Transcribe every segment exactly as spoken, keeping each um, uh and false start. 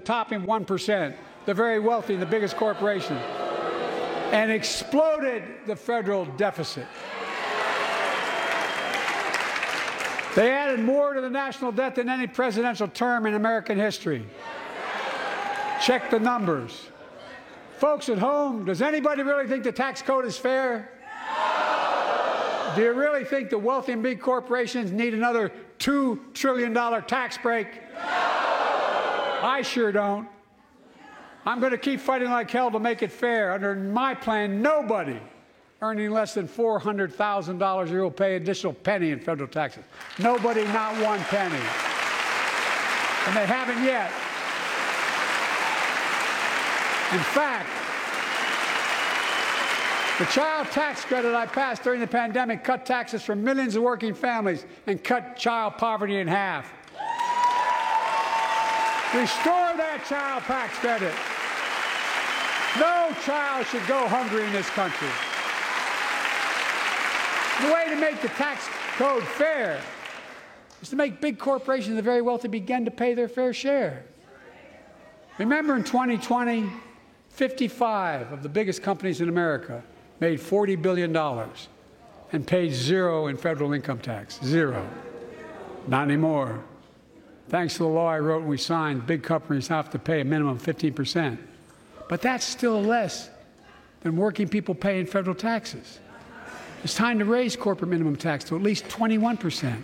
topping one percent, the very wealthy and the biggest corporations, and exploded the federal deficit. They added more to the national debt than any presidential term in American history. Check the numbers. Folks at home, does anybody really think the tax code is fair? Do you really think the wealthy and big corporations need another two trillion dollar tax break? I sure don't. I'm going to keep fighting like hell to make it fair. Under my plan, nobody earning less than four hundred thousand dollars a year will pay an additional penny in federal taxes. Nobody, not one penny. And they haven't yet. In fact, the child tax credit I passed during the pandemic cut taxes for millions of working families and cut child poverty in half. Restore that child tax credit. No child should go hungry in this country. The way to make the tax code fair is to make big corporations and the very wealthy begin to pay their fair share. Remember, in twenty twenty, fifty-five of the biggest companies in America made forty billion dollars and paid zero in federal income tax. Zero. Not anymore. Thanks to the law I wrote and we signed, big companies have to pay a minimum of fifteen percent. But that's still less than working people pay in federal taxes. It's time to raise corporate minimum tax to at least twenty-one percent.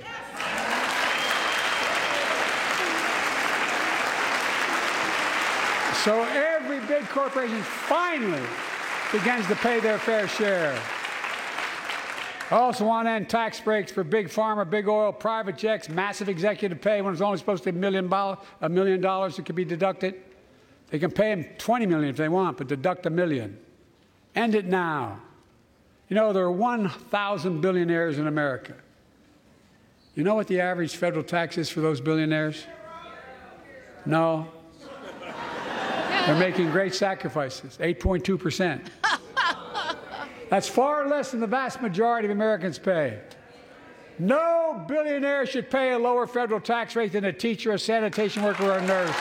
So every big corporation finally begins to pay their fair share. I also want to end tax breaks for big pharma, big oil, private jets, massive executive pay when it's only supposed to be a million, a million dollars that could be deducted. They can pay them twenty million if they want, but deduct a million. End it now. You know, there are one thousand billionaires in America. You know what the average federal tax is for those billionaires? No. They're making great sacrifices, eight point two percent. That's far less than the vast majority of Americans pay. No billionaire should pay a lower federal tax rate than a teacher, a sanitation worker, or a nurse.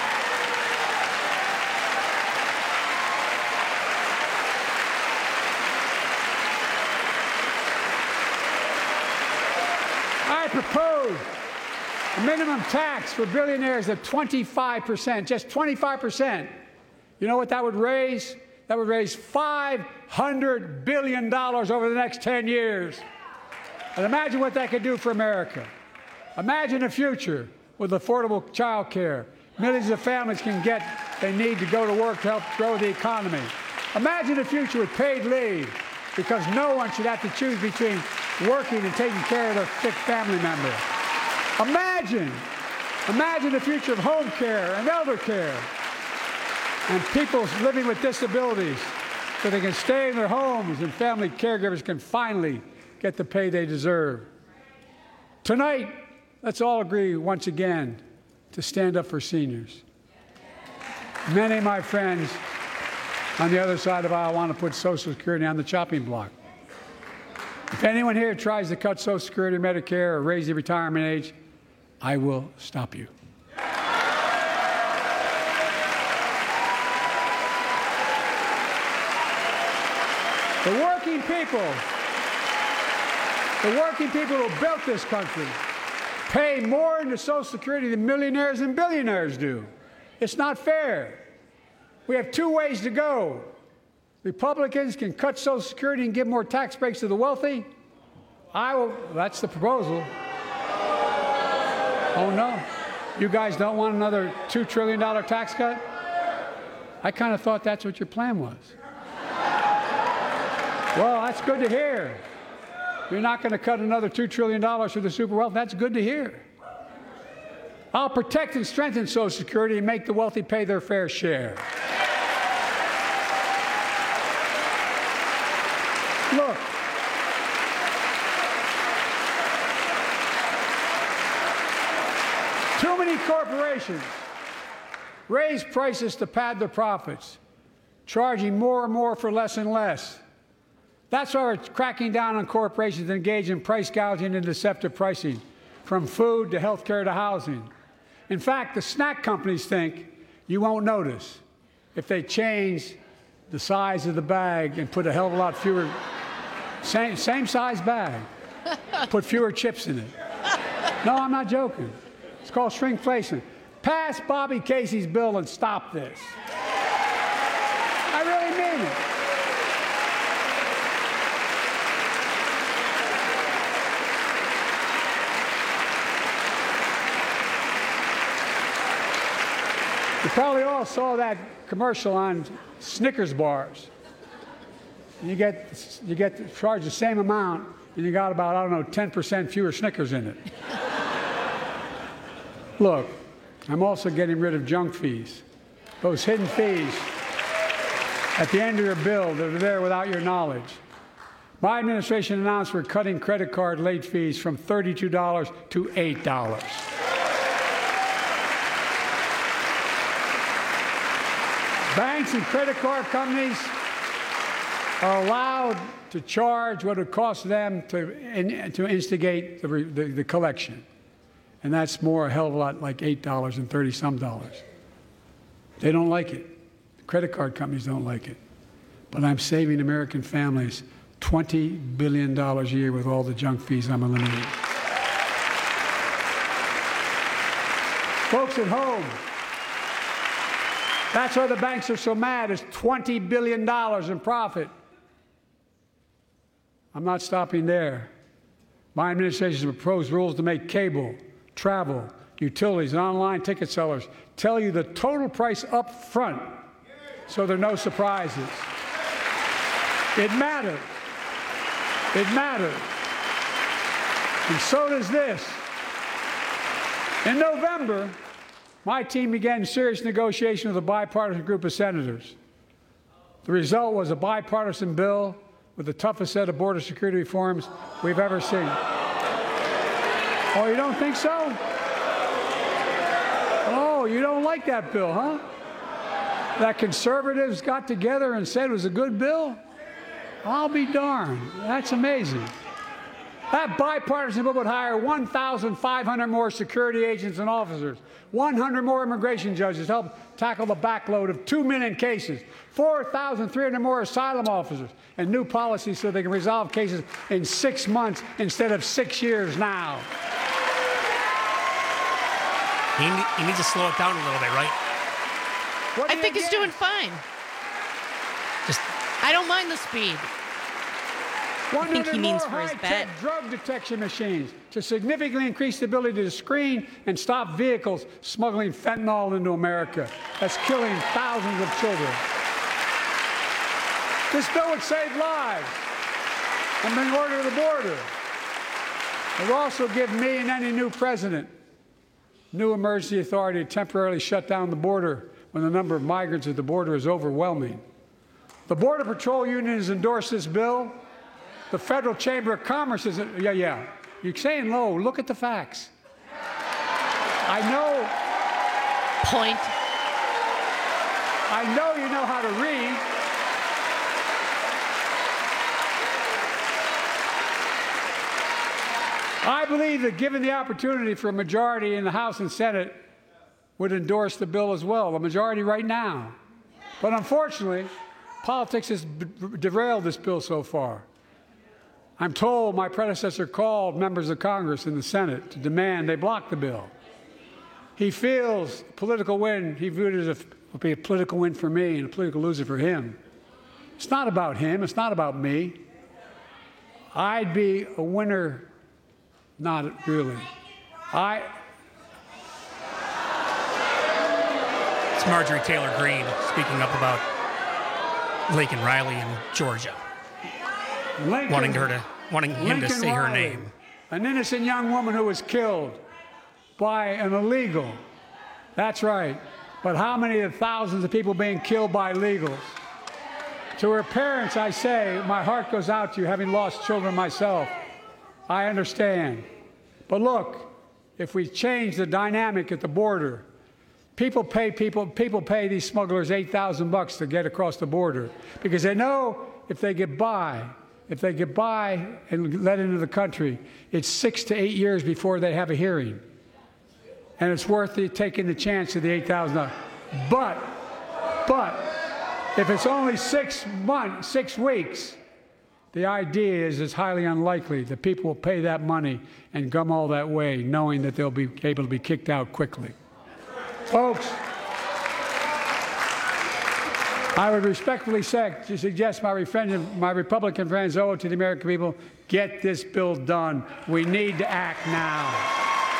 I propose a minimum tax for billionaires of twenty-five percent, just twenty-five percent. You know what that would raise? That would raise five hundred billion dollars over the next ten years. And imagine what that could do for America. Imagine a future with affordable child care. Millions of families can get they need to go to work to help grow the economy. Imagine a future with paid leave, because no one should have to choose between working and taking care of their sick family member. Imagine, imagine the future of home care and elder care, and people living with disabilities so they can stay in their homes and family caregivers can finally get the pay they deserve. Tonight, let's all agree once again to stand up for seniors. Many of my friends on the other side of the aisle want to put Social Security on the chopping block. If anyone here tries to cut Social Security, Medicare, or raise the retirement age, I will stop you. The working people, the working people who built this country pay more into Social Security than millionaires and billionaires do. It's not fair. We have two ways to go. Republicans can cut Social Security and give more tax breaks to the wealthy. I will, that's the proposal. Oh no, you guys don't want another two trillion dollar tax cut? I kind of thought that's what your plan was. Well, that's good to hear. You're not going to cut another two trillion dollars for the super wealthy. That's good to hear. I'll protect and strengthen Social Security and make the wealthy pay their fair share. Look, too many corporations raise prices to pad their profits, charging more and more for less and less. That's why we're cracking down on corporations that engage in price gouging and deceptive pricing, from food to health care to housing. In fact, the snack companies think You won't notice if they change the size of the bag and put a hell of a lot fewer, same, same size bag, put fewer chips in it. No, I'm not joking. It's called shrinkflation. Pass Bobby Casey's bill and stop this. I really mean it. You probably all saw that commercial on Snickers bars. You get, you get charged the same amount, and you got about, I don't know, ten percent fewer Snickers in it. Look, I'm also getting rid of junk fees. Those hidden fees at the end of your bill that are there without your knowledge. My administration announced we're cutting credit card late fees from thirty-two dollars to eight dollars. Banks and credit card companies are allowed to charge what it costs them to, in, to instigate the, the, the collection. And that's more a hell of a lot like eight dollars and thirty some dollars. They don't like it. The credit card companies don't like it. But I'm saving American families twenty billion dollars a year with all the junk fees I'm eliminating. Folks at home, that's why the banks are so mad. It's twenty billion dollars in profit. I'm not stopping there. My administration has proposed rules to make cable, travel, utilities, and online ticket sellers tell you the total price up front so there are no surprises. It matters. It matters. And so does this. In November, my team began serious negotiation with a bipartisan group of senators. The result was a bipartisan bill with the toughest set of border security reforms we've ever seen. Oh, you don't think so? Oh, you don't like that bill, huh? That conservatives got together and said it was a good bill? I'll be darned. That's amazing. That bipartisan bill would hire one thousand five hundred more security agents and officers, one hundred more immigration judges to help tackle the backload of two million cases, four thousand three hundred more asylum officers, and new policies so they can resolve cases in six months instead of six years now. He, he needs to slow it down a little bit, right? I think he's doing fine. Just, I don't mind the speed. I think he means for his bet. Drug detection machines to significantly increase the ability to screen and stop vehicles smuggling fentanyl into America. That's killing thousands of children. This bill would save lives and bring order to the border. It would also give me and any new president new emergency authority to temporarily shut down the border when the number of migrants at the border is overwhelming. The Border Patrol Union has endorsed this bill. The Federal Chamber of Commerce is, yeah, yeah. You're saying low. Look at the facts. I know. Point. I know you know how to read. I believe that given the opportunity for a majority in the House and Senate would endorse the bill as well, a majority right now. But unfortunately, politics has derailed this bill so far. I'm told my predecessor called members of Congress in the Senate to demand they block the bill. He feels political win, he viewed it as a, will be a political win for me and a political loser for him. It's not about him, it's not about me. I'd be a winner, not really. I. It's Marjorie Taylor Greene speaking up about Laken Riley in Georgia. Lincoln, wanting her to, wanting him Lincoln to say her Riley, name. An innocent young woman who was killed by an illegal. That's right. But how many of the thousands of people being killed by illegals? To her parents, I say, my heart goes out to you, having lost children myself. I understand. But look, if we change the dynamic at the border, people pay people people pay these smugglers eight thousand bucks to get across the border because they know if they get by, if they get by and let into the country, it's six to eight years before they have a hearing. And it's worth the, taking the chance of the eight thousand dollars. But, but, if it's only six months, six weeks, the idea is it's highly unlikely that people will pay that money and come all that way knowing that they'll be able to be kicked out quickly. Folks, I would respectfully suggest my, my Republican friends owe it to the American people, get this bill done. We need to act now.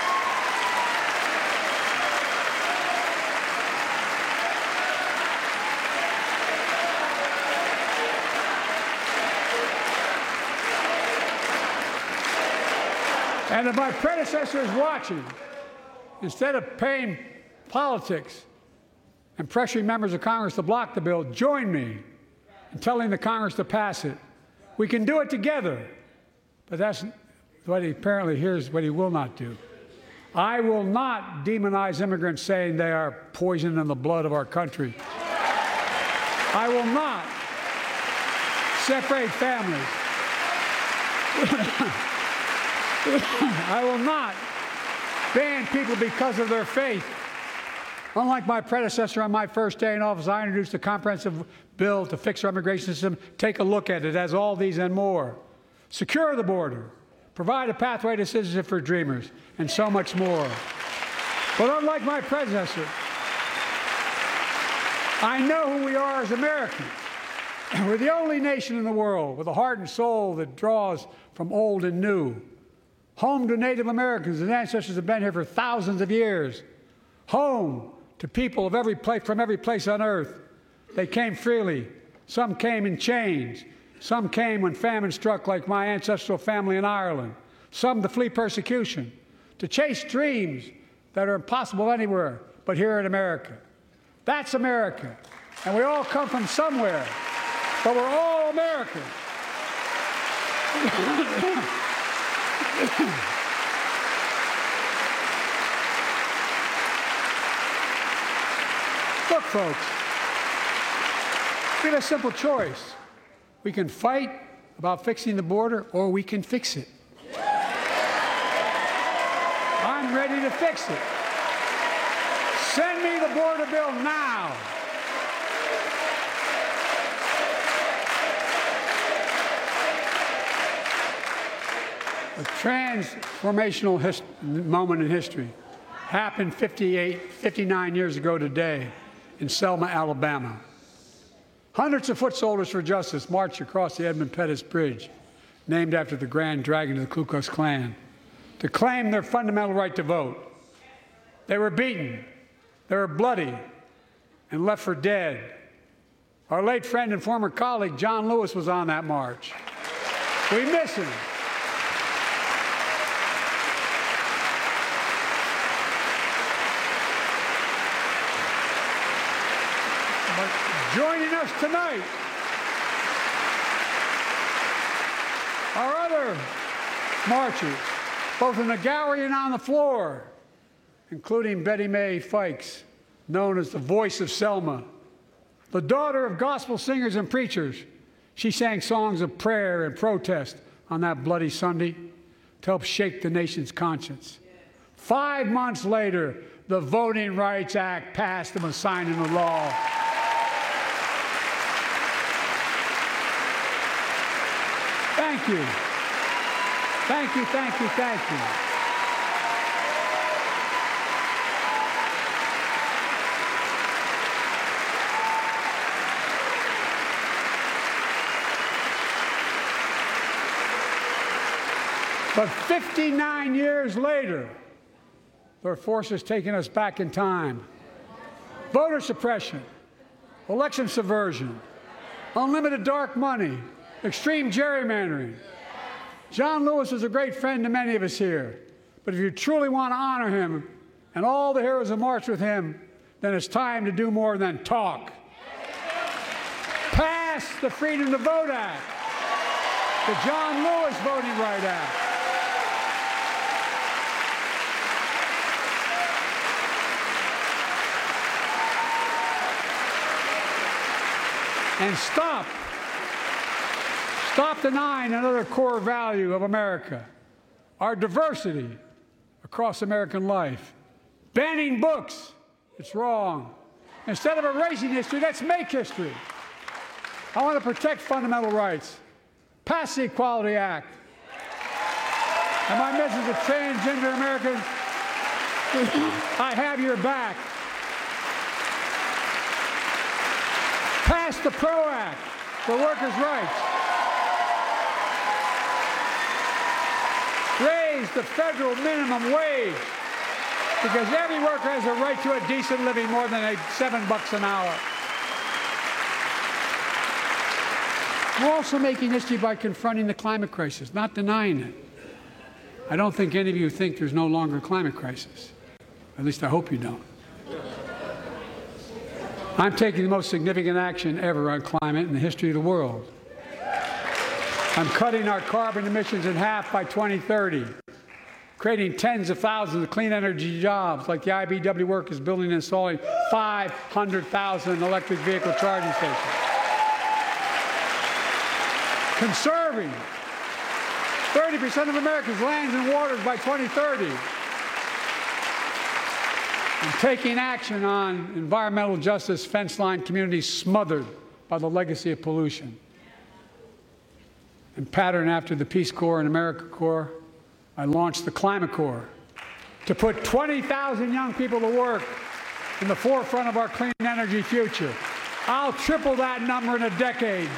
And if my predecessor is watching, instead of paying politics and pressuring members of Congress to block the bill, join me in telling the Congress to pass it. We can do it together, but that's what he apparently here's what he will not do. I will not demonize immigrants saying they are poison in the blood of our country. I will not separate families. I will not ban people because of their faith. Unlike my predecessor on my first day in office, I introduced a comprehensive bill to fix our immigration system. Take a look at it. It has all these and more. Secure the border. Provide a pathway to citizenship for dreamers, and so much more. But unlike my predecessor, I know who we are as Americans. We're the only nation in the world with a heart and soul that draws from old and new. Home to Native Americans whose ancestors have been here for thousands of years. Home to people of every place, from every place on earth. They came freely. Some came in chains. Some came when famine struck, like my ancestral family in Ireland. Some to flee persecution, to chase dreams that are impossible anywhere but here in America. That's America. And we all come from somewhere, but we're all Americans. Look, folks, we have a simple choice. We can fight about fixing the border, or we can fix it. I'm ready to fix it. Send me the border bill now. A transformational his- moment in history happened fifty-eight, fifty-nine years ago today in Selma, Alabama. Hundreds of foot soldiers for justice marched across the Edmund Pettus Bridge, named after the Grand Dragon of the Ku Klux Klan, to claim their fundamental right to vote. They were beaten, they were bloody, and left for dead. Our late friend and former colleague, John Lewis, was on that march. We miss him. But joining us tonight are other marchers, both in the gallery and on the floor, including Betty Mae Fikes, known as the voice of Selma. The daughter of gospel singers and preachers, she sang songs of prayer and protest on that bloody Sunday to help shake the nation's conscience. Five months later, the Voting Rights Act passed and was signed into law. Thank you. Thank you, thank you, thank you. But fifty-nine years later, there are forces taking us back in time. Voter suppression, election subversion, unlimited dark money, extreme gerrymandering. John Lewis is a great friend to many of us here, but if you truly want to honor him and all the heroes who marched with him, then it's time to do more than talk. Pass the Freedom to Vote Act, the John Lewis Voting Rights Act. And stop, stop denying another core value of America, our diversity across American life. Banning books, it's wrong. Instead of erasing history, let's make history. I want to protect fundamental rights. Pass the Equality Act. And my message to transgender Americans, I have your back. Pass the PRO Act for workers' rights. Raise the federal minimum wage, because every worker has a right to a decent living more than a seven bucks an hour. We're also making history by confronting the climate crisis, not denying it. I don't think any of you think there's no longer a climate crisis. At least I hope you don't. I'm taking the most significant action ever on climate in the history of the world. I'm cutting our carbon emissions in half by twenty thirty, creating tens of thousands of clean energy jobs, like the I B W workers building and installing five hundred thousand electric vehicle charging stations. Conserving thirty percent of America's lands and waters by twenty thirty. And taking action on environmental justice fence line communities smothered by the legacy of pollution. And patterned after the Peace Corps and AmeriCorps, I launched the Climate Corps to put twenty thousand young people to work in the forefront of our clean energy future. I'll triple that number in a decade.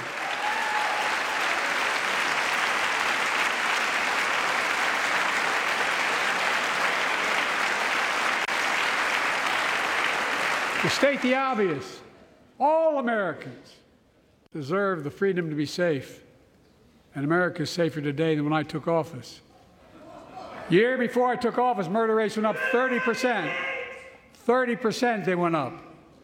To state the obvious, all Americans deserve the freedom to be safe. And America is safer today than when I took office. Year before I took office, murder rates went up thirty percent. thirty percent they went up.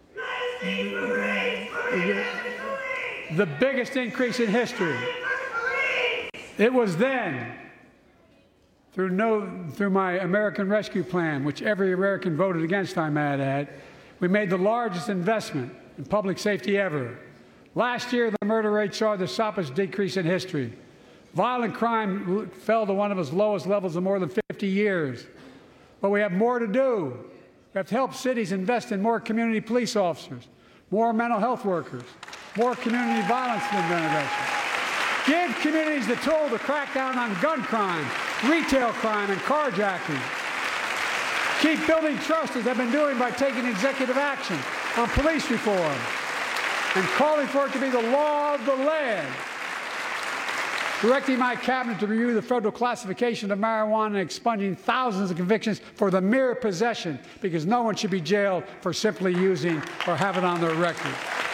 The biggest increase in history. It was then, through, no, through my American Rescue Plan, which every American voted against, I might add, we made the largest investment in public safety ever. Last year, the murder rate saw the sharpest decrease in history. Violent crime fell to one of its lowest levels in more than fifty years. But we have more to do. We have to help cities invest in more community police officers, more mental health workers, more community violence intervention. Give communities the tool to crack down on gun crime, retail crime, and carjacking. Keep building trust, as I've been doing by taking executive action on police reform and calling for it to be the law of the land. Directing my cabinet to review the federal classification of marijuana and expunging thousands of convictions for the mere possession, because no one should be jailed for simply using or have it on their record.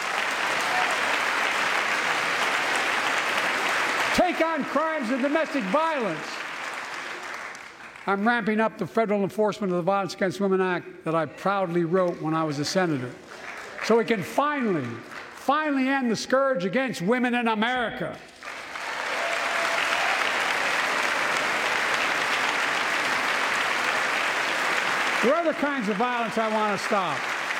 Take on crimes of domestic violence. I'm ramping up the federal enforcement of the Violence Against Women Act that I proudly wrote when I was a senator, so we can finally, finally end the scourge against women in America. There are other kinds of violence I want to stop.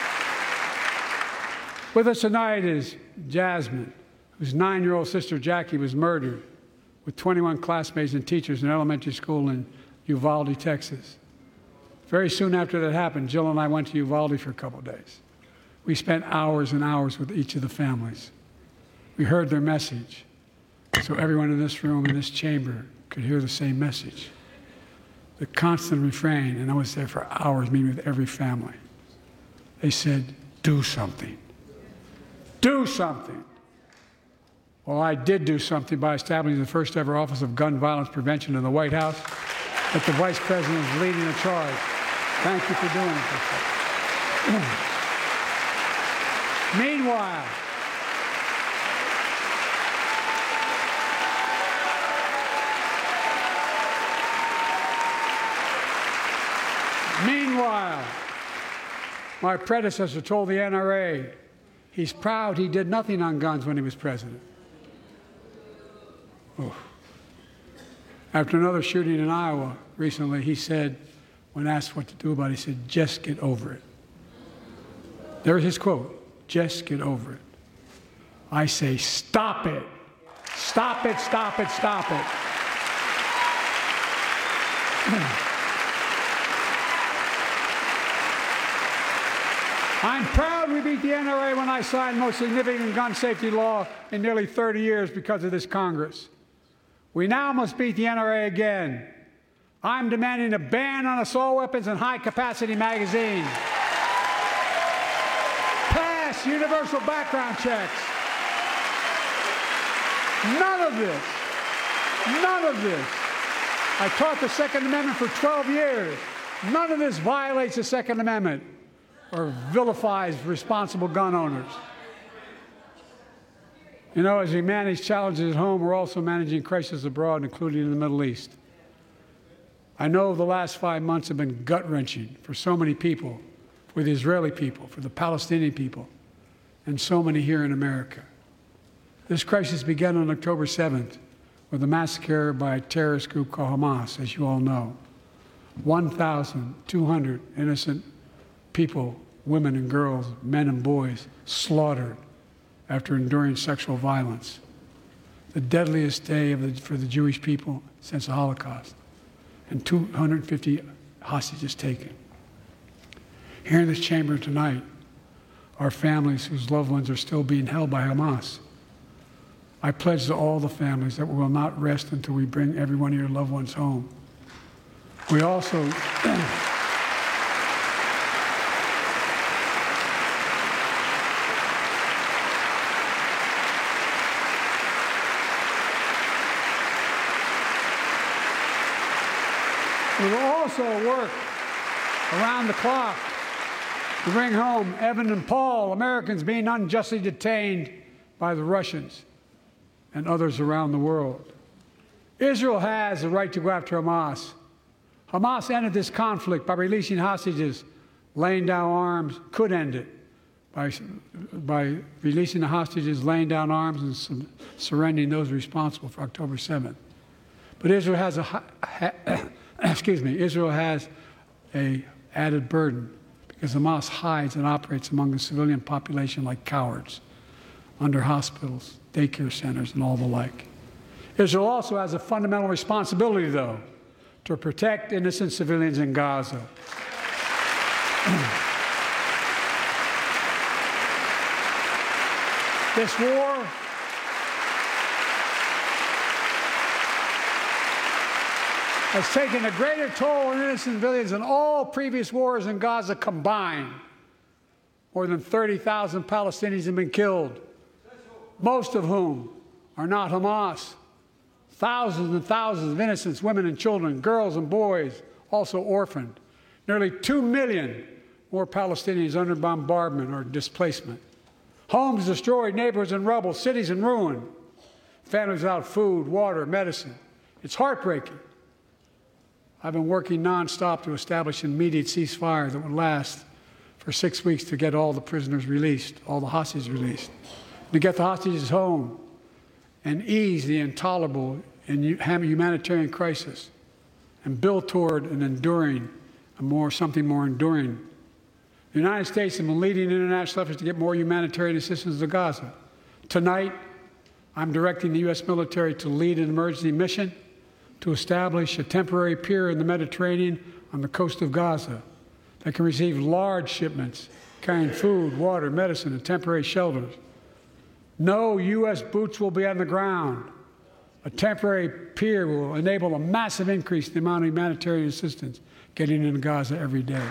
With us tonight is Jasmine, whose nine-year-old sister Jackie was murdered with twenty-one classmates and teachers in an elementary school in Uvalde, Texas. Very soon after that happened, Jill and I went to Uvalde for a couple of days. We spent hours and hours with each of the families. We heard their message, so everyone in this room, in this chamber, could hear the same message. The constant refrain, and I was there for hours meeting with every family. They said, do something. Do something. Well, I did do something by establishing the first ever Office of Gun Violence Prevention in the White House, that the Vice President is leading the charge. Thank you for doing it. Meanwhile, Meanwhile, my predecessor told the N R A he's proud he did nothing on guns when he was president. Oh. After another shooting in Iowa recently, he said, when asked what to do about it, he said, just get over it. There's his quote, just get over it. I say, stop it. Stop it, stop it, stop it. I'm proud we beat the N R A when I signed the most significant gun safety law in nearly thirty years because of this Congress. We now must beat the N R A again. I'm demanding a ban on assault weapons and high-capacity magazines. Pass universal background checks. None of this, none of this. I taught the Second Amendment for twelve years. None of this violates the Second Amendment or vilifies responsible gun owners. You know, as we manage challenges at home, we're also managing crises abroad, including in the Middle East. I know the last five months have been gut-wrenching for so many people, for the Israeli people, for the Palestinian people, and so many here in America. This crisis began on October seventh with a massacre by a terrorist group called Hamas, as you all know. one thousand two hundred innocent people, women and girls, men and boys, slaughtered after enduring sexual violence. The deadliest day of the, for the Jewish people since the Holocaust. And two hundred fifty hostages taken. Here in this chamber tonight are families whose loved ones are still being held by Hamas. I pledge to all the families that we will not rest until we bring every one of your loved ones home. We also We will also work around the clock to bring home Evan and Paul, Americans being unjustly detained by the Russians and others around the world. Israel has the right to go after Hamas. Hamas ended this conflict by releasing hostages, laying down arms, could end it by, by releasing the hostages, laying down arms, and su surrendering those responsible for October seventh. But Israel has a ha excuse me, Israel has a added burden because Hamas hides and operates among the civilian population like cowards under hospitals, daycare centers, and all the like. Israel also has a fundamental responsibility, though, to protect innocent civilians in Gaza. This war has taken a greater toll on innocent civilians than all previous wars in Gaza combined. More than thirty thousand Palestinians have been killed, most of whom are not Hamas. Thousands and thousands of innocents, women and children, girls and boys, also orphaned. Nearly two million more Palestinians under bombardment or displacement. Homes destroyed, neighborhoods in rubble, cities in ruin. Families without food, water, medicine. It's heartbreaking. I've been working nonstop to establish an immediate ceasefire that would last for six weeks to get all the prisoners released, all the hostages released, to get the hostages home and ease the intolerable and humanitarian crisis and build toward an enduring, a more, something more enduring. The United States has been leading international efforts to get more humanitarian assistance to Gaza. Tonight, I'm directing the U S military to lead an emergency mission to establish a temporary pier in the Mediterranean on the coast of Gaza that can receive large shipments carrying food, water, medicine, and temporary shelters. No U S boots will be on the ground. A temporary pier will enable a massive increase in the amount of humanitarian assistance getting into Gaza every day.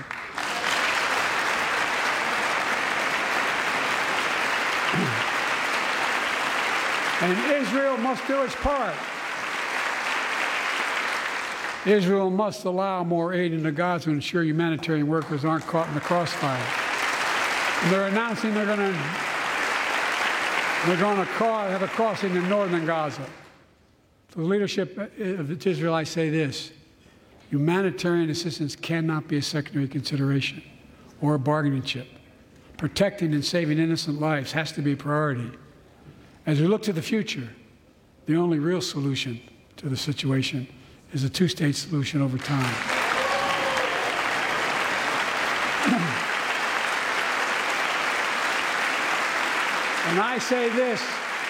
And Israel must do its part. Israel must allow more aid into Gaza to ensure humanitarian workers aren't caught in the crossfire. And they're announcing they're going to they're going to have a crossing in northern Gaza. For the leadership of Israel, I say this: humanitarian assistance cannot be a secondary consideration or a bargaining chip. Protecting and saving innocent lives has to be a priority. As we look to the future, the only real solution to the situation is a two-state solution over time. And I say this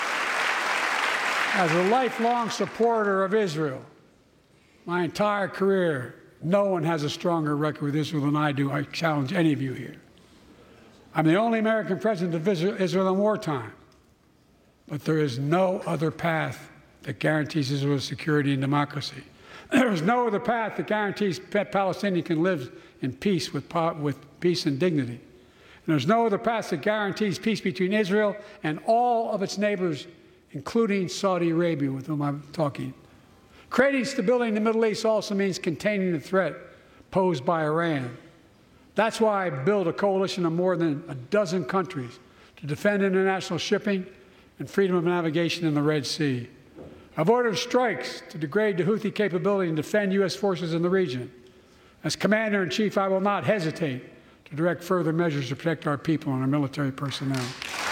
as a lifelong supporter of Israel. My entire career, no one has a stronger record with Israel than I do. I challenge any of you here. I'm the only American president to visit Israel in wartime. But there is no other path that guarantees Israel's security and democracy. There is no other path that guarantees Palestinians can live in peace with, with peace and dignity. And there's no other path that guarantees peace between Israel and all of its neighbors, including Saudi Arabia, with whom I'm talking. Creating stability in the Middle East also means containing the threat posed by Iran. That's why I built a coalition of more than a dozen countries to defend international shipping and freedom of navigation in the Red Sea. I've ordered strikes to degrade the Houthi capability and defend U S forces in the region. As Commander-in-Chief, I will not hesitate to direct further measures to protect our people and our military personnel.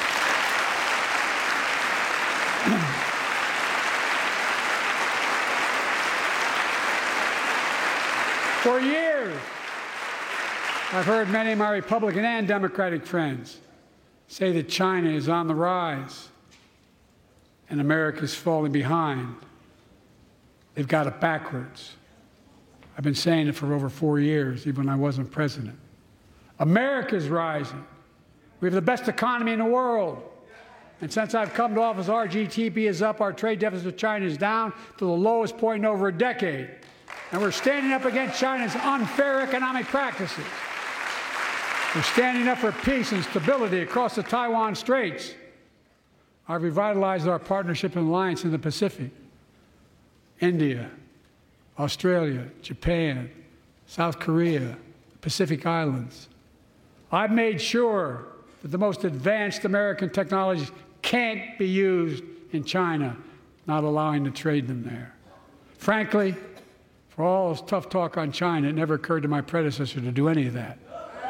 For years, I've heard many of my Republican and Democratic friends say that China is on the rise and America is falling behind. They've got it backwards. I've been saying it for over four years, even when I wasn't president. America's rising. We have the best economy in the world. And since I've come to office, our G D P is up, our trade deficit with China is down to the lowest point in over a decade. And we're standing up against China's unfair economic practices. We're standing up for peace and stability across the Taiwan Straits. I've revitalized our partnership and alliance in the Pacific. India, Australia, Japan, South Korea, the Pacific Islands. I've made sure that the most advanced American technologies can't be used in China, not allowing to trade them there. Frankly, for all this tough talk on China, it never occurred to my predecessor to do any of that.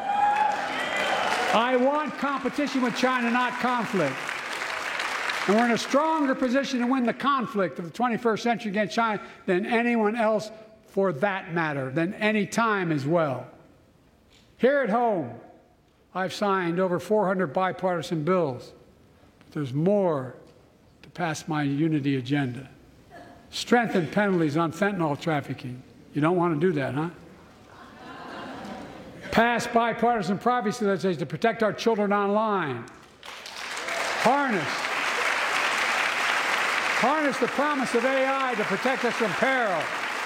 I want competition with China, not conflict. And we're in a stronger position to win the conflict of the twenty-first century against China than anyone else, for that matter, than any time as well. Here at home, I've signed over four hundred bipartisan bills, but there's more to pass my unity agenda. Strengthen penalties on fentanyl trafficking. You don't want to do that, huh? Pass bipartisan privacy legislation to protect our children online. Harness. Harness the promise of A I to protect us from peril.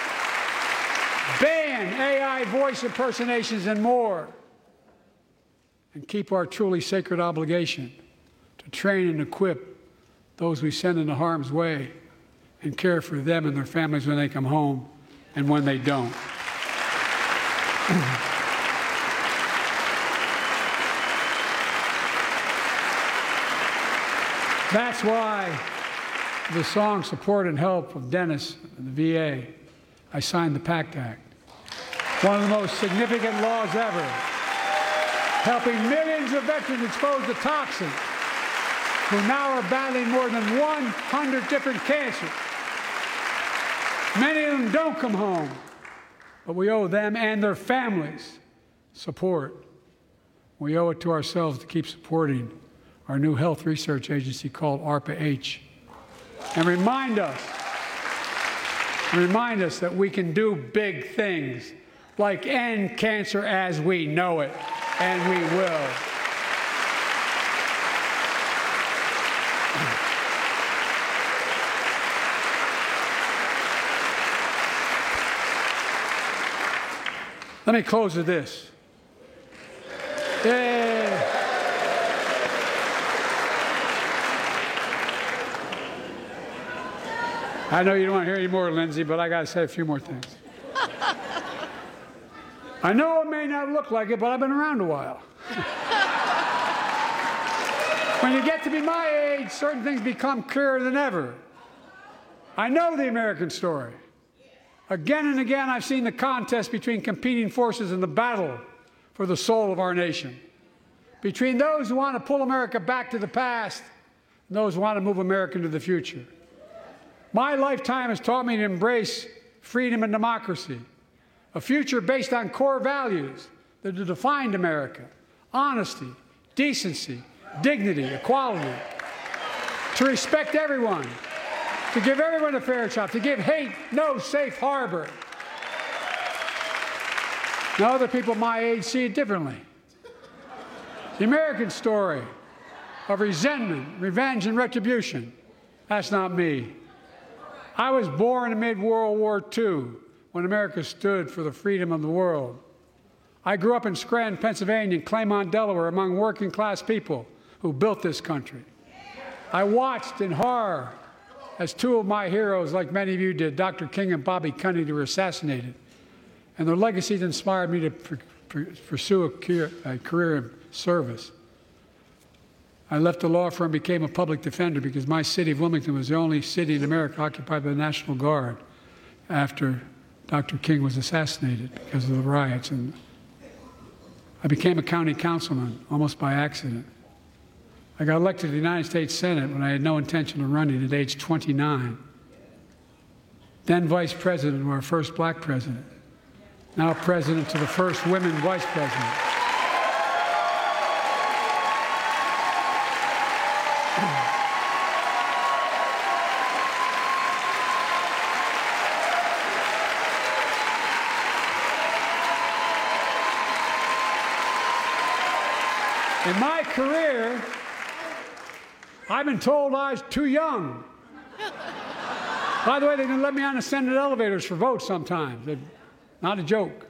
Ban A I voice impersonations and more. And keep our truly sacred obligation to train and equip those we send into harm's way and care for them and their families when they come home and when they don't. That's why the song Support and Help of Dennis and the V A, I signed the PACT Act. One of the most significant laws ever, helping millions of veterans exposed to toxins who now are battling more than one hundred different cancers. Many of them don't come home, but we owe them and their families support. We owe it to ourselves to keep supporting our new health research agency called ARPA-H, and remind us, remind us that we can do big things, like end cancer as we know it, and we will. Let me close with this. Yeah. I know you don't want to hear any more, Lindsay, but I got to say a few more things. I know it may not look like it, but I've been around a while. When you get to be my age, certain things become clearer than ever. I know the American story. Again and again, I've seen the contest between competing forces in the battle for the soul of our nation, between those who want to pull America back to the past and those who want to move America into the future. My lifetime has taught me to embrace freedom and democracy, a future based on core values that have defined America: honesty, decency, dignity, equality, to respect everyone, to give everyone a fair shot, to give hate no safe harbor. Now, other people my age see it differently. The American story of resentment, revenge, and retribution, that's not me. I was born amid World War Two when America stood for the freedom of the world. I grew up in Scranton, Pennsylvania, and Claymont, Delaware, among working-class people who built this country. I watched in horror as two of my heroes, like many of you did, Doctor King and Bobby Kennedy, were assassinated. And their legacies inspired me to pr pr pursue a career, a career in service. I left the law firm and became a public defender because my city of Wilmington was the only city in America occupied by the National Guard after Doctor King was assassinated because of the riots. And I became a county councilman almost by accident. I got elected to the United States Senate when I had no intention of running at age twenty-nine. Then vice president of our first black president. Now president to the first women vice president. In my career, I've been told I was too young. By the way, they didn't let me on the Senate elevators for votes sometimes. They're not a joke.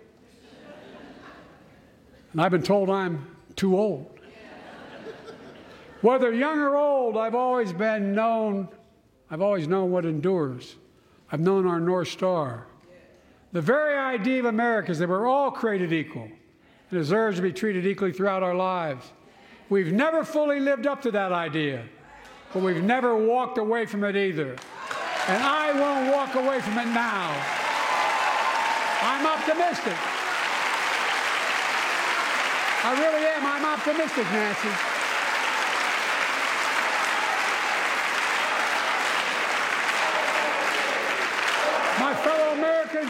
And I've been told I'm too old. Whether young or old, I've always been known, I've always known what endures. I've known our North Star. The very idea of America is that we're all created equal and deserves to be treated equally throughout our lives. We've never fully lived up to that idea, but we've never walked away from it either. And I won't walk away from it now. I'm optimistic. I really am. I'm optimistic, Nancy. My fellow Americans,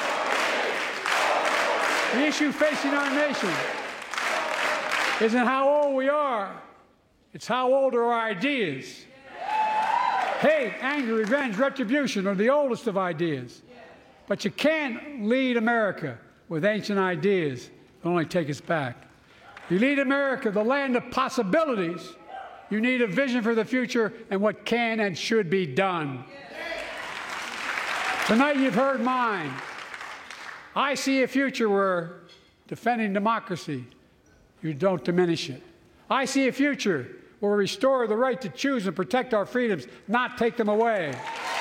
the issue facing our nation isn't how old we are, it's how old are our ideas. Hate, anger, revenge, retribution are the oldest of ideas. But you can't lead America with ancient ideas that only take us back. You lead America, the land of possibilities. You need a vision for the future and what can and should be done. Tonight you've heard mine. I see a future where defending democracy, you don't diminish it. I see a future where we restore the right to choose and protect our freedoms, not take them away.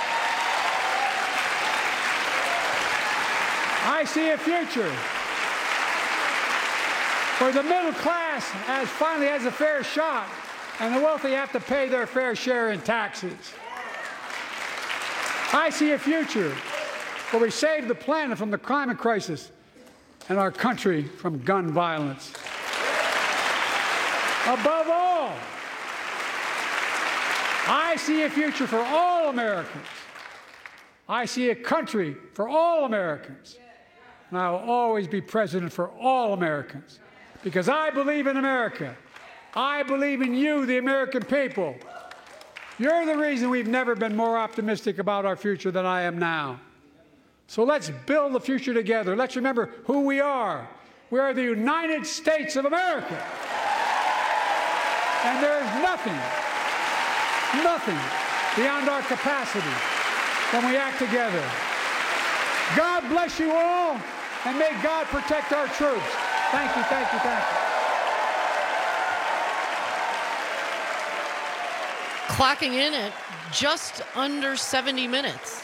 I see a future where the middle class has finally has a fair shot and the wealthy have to pay their fair share in taxes. I see a future where we save the planet from the climate crisis and our country from gun violence. Above all, I see a future for all Americans. I see a country for all Americans. And I will always be president for all Americans because I believe in America. I believe in you, the American people. You're the reason we've never been more optimistic about our future than I am now. So let's build the future together. Let's remember who we are. We are the United States of America. And there is nothing, nothing beyond our capacity when we act together. God bless you all, and may God protect our troops. Thank you, thank you, thank you. Clocking in at just under seventy minutes.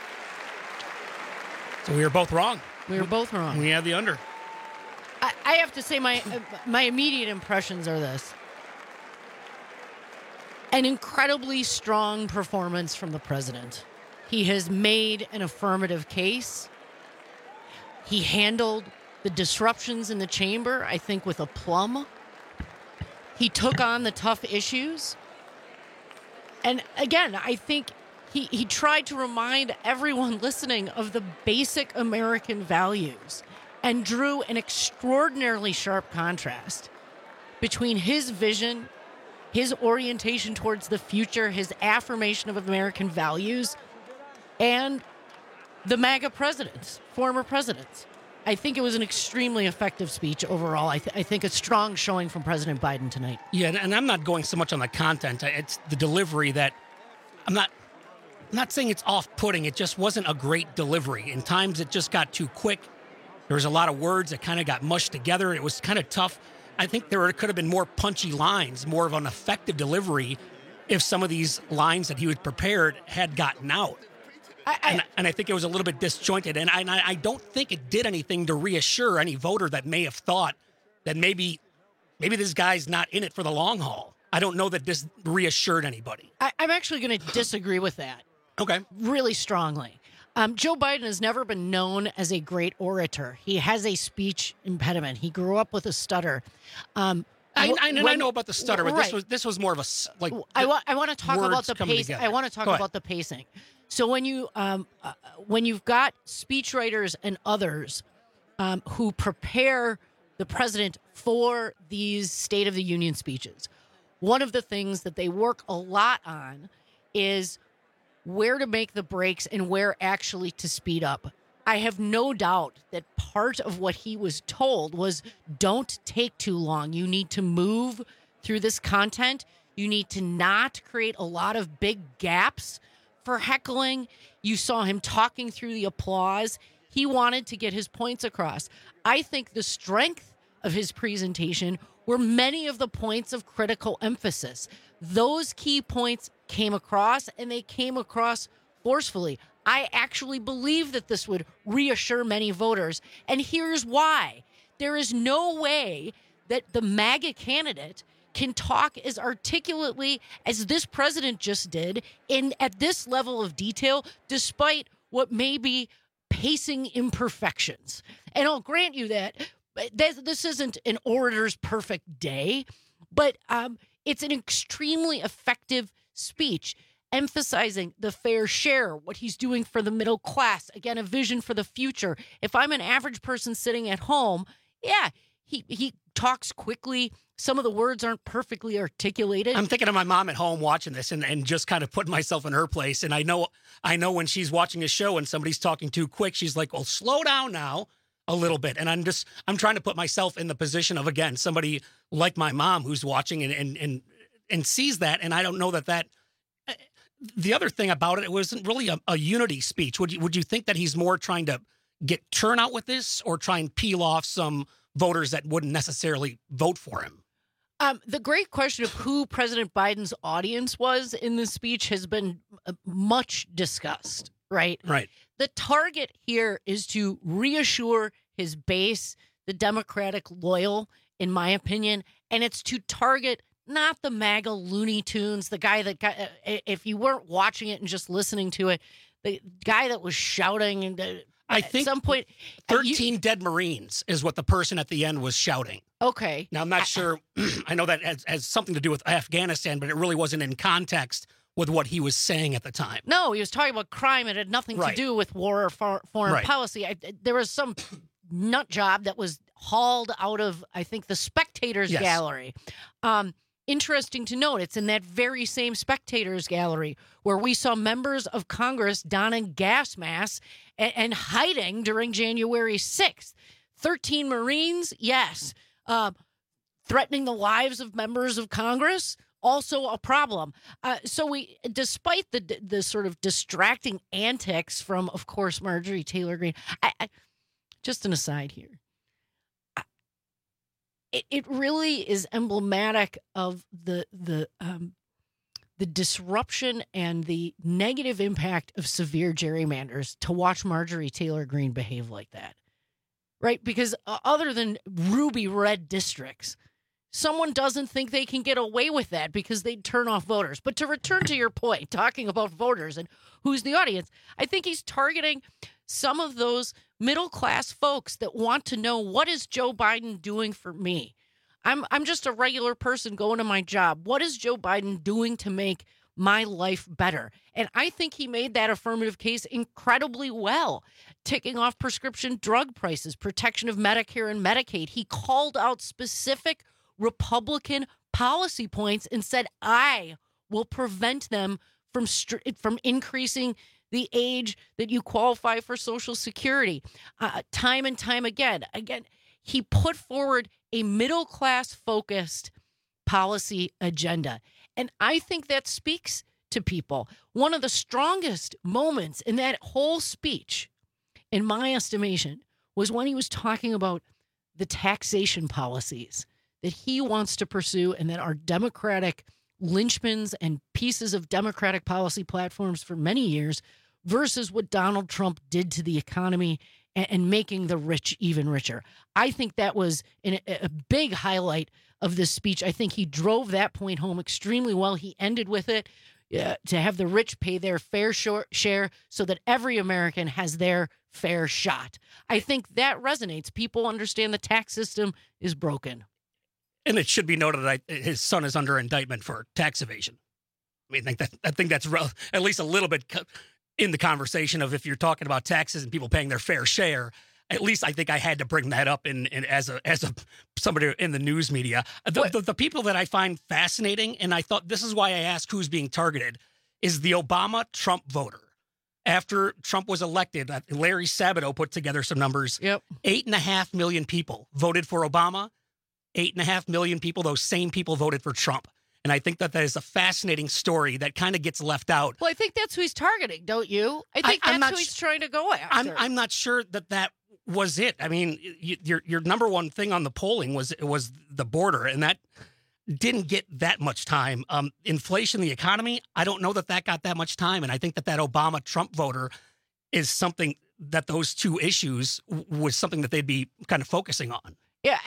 So we were both wrong. We were both wrong. We had the under. I, I have to say my uh, my immediate impressions are this. An incredibly strong performance from the president. He has made an affirmative case. He handled the disruptions in the chamber, I think, with aplomb. He took on the tough issues. And again, I think he, he tried to remind everyone listening of the basic American values and drew an extraordinarily sharp contrast between his vision, his orientation towards the future, his affirmation of American values, and the MAGA presidents, former presidents. I think it was an extremely effective speech overall. I, th- I think a strong showing from President Biden tonight. Yeah, and I'm not going so much on the content. It's the delivery that I'm not I'm not saying it's off-putting. It just wasn't a great delivery. In times, it just got too quick. There was a lot of words that kind of got mushed together. It was kind of tough. I think there could have been more punchy lines, more of an effective delivery if some of these lines that he had prepared had gotten out. I, I, and, and I think it was a little bit disjointed. And I, and I don't think it did anything to reassure any voter that may have thought that maybe maybe this guy's not in it for the long haul. I don't know that this reassured anybody. I, I'm actually going to disagree with that. Okay. Really strongly. Um, Joe Biden has never been known as a great orator. He has a speech impediment. He grew up with a stutter. Um, I, I, when, I know about the stutter, but right. this was this was more of a like. I want I want to talk about the pace. Together. I want to talk about the pacing. So when you um, uh, when you've got speechwriters and others um, who prepare the president for these State of the Union speeches, one of the things that they work a lot on is where to make the breaks and where actually to speed up. I have no doubt that part of what he was told was don't take too long. You need to move through this content. You need to not create a lot of big gaps for heckling. You saw him talking through the applause. He wanted to get his points across. I think the strength of his presentation were many of the points of critical emphasis. Those key points came across, and they came across forcefully. I actually believe that this would reassure many voters, and here's why. There is no way that the MAGA candidate can talk as articulately as this president just did in at this level of detail, despite what may be pacing imperfections. And I'll grant you that this isn't an orator's perfect day, but um, it's an extremely effective speech, emphasizing the fair share, what he's doing for the middle class. Again, a vision for the future. If I'm an average person sitting at home, yeah, he, he talks quickly. Some of the words aren't perfectly articulated. I'm thinking of my mom at home watching this and, and just kind of putting myself in her place. And I know I know when she's watching a show and somebody's talking too quick, she's like, well, slow down now a little bit. And I'm just, I'm trying to put myself in the position of, again, somebody like my mom who's watching and and and, and sees that. And I don't know that that, the other thing about it, it wasn't really a, a unity speech. Would you, would you think that he's more trying to get turnout with this or try and peel off some voters that wouldn't necessarily vote for him? Um, the great question of who President Biden's audience was in this speech has been much discussed, right? Right. The target here is to reassure his base, the Democratic loyal, in my opinion, and it's to target not the MAGA Looney Tunes, the guy that got, if you weren't watching it and just listening to it, the guy that was shouting and uh, I at think some point, thirteen you, dead Marines is what the person at the end was shouting. Okay. Now, I'm not I, sure. I know that has, has something to do with Afghanistan, but it really wasn't in context with what he was saying at the time. No, he was talking about crime. It had nothing right. to do with war or for, foreign right. policy. I, there was some nut job that was hauled out of, I think, the Spectators yes. Gallery. Um, Interesting to note, it's in that very same Spectators Gallery where we saw members of Congress donning gas masks and, and hiding during January sixth. thirteen Marines, yes. Uh, threatening the lives of members of Congress, also a problem. Uh, so we, despite the the sort of distracting antics from, of course, Marjorie Taylor Greene, I, I, just an aside here. It, it really is emblematic of the the um, the disruption and the negative impact of severe gerrymanders to watch Marjorie Taylor Greene behave like that, right? Because uh, other than ruby red districts, someone doesn't think they can get away with that because they'd turn off voters. But to return to your point, talking about voters and who's the audience, I think he's targeting some of those middle-class folks that want to know, what is Joe Biden doing for me? I'm I'm just a regular person going to my job. What is Joe Biden doing to make my life better? And I think he made that affirmative case incredibly well, ticking off prescription drug prices, protection of Medicare and Medicaid. He called out specific Republican policy points and said, I will prevent them from str- from increasing the age that you qualify for Social Security. Uh, time and time again, again, he put forward a middle-class focused policy agenda. And I think that speaks to people. One of the strongest moments in that whole speech, in my estimation, was when he was talking about the taxation policies that he wants to pursue and that are Democratic linchpins and pieces of Democratic policy platforms for many years versus what Donald Trump did to the economy and, and making the rich even richer. I think that was an, a big highlight of this speech. I think he drove that point home extremely well. He ended with it uh, to have the rich pay their fair share so that every American has their fair shot. I think that resonates. People understand the tax system is broken. And it should be noted that I, his son is under indictment for tax evasion. I mean, I think, that, I think that's re- at least a little bit in the conversation of if you're talking about taxes and people paying their fair share. At least I think I had to bring that up in, in as a as a somebody in the news media. The, the, the people that I find fascinating, and I thought this is why I asked who's being targeted, is the Obama-Trump voter. After Trump was elected, Larry Sabato put together some numbers. Yep. Eight and a half million people voted for Obama. Eight and a half million people, those same people voted for Trump. And I think that that is a fascinating story that kind of gets left out. Well, I think that's who he's targeting, don't you? I think I, that's who he's sh- trying to go after. I'm, I'm not sure that that was it. I mean, you, your your number one thing on the polling was was the border, and that didn't get that much time. Um, inflation, the economy, I don't know that that got that much time. And I think that that Obama-Trump voter is something that those two issues was something that they'd be kind of focusing on. Yeah.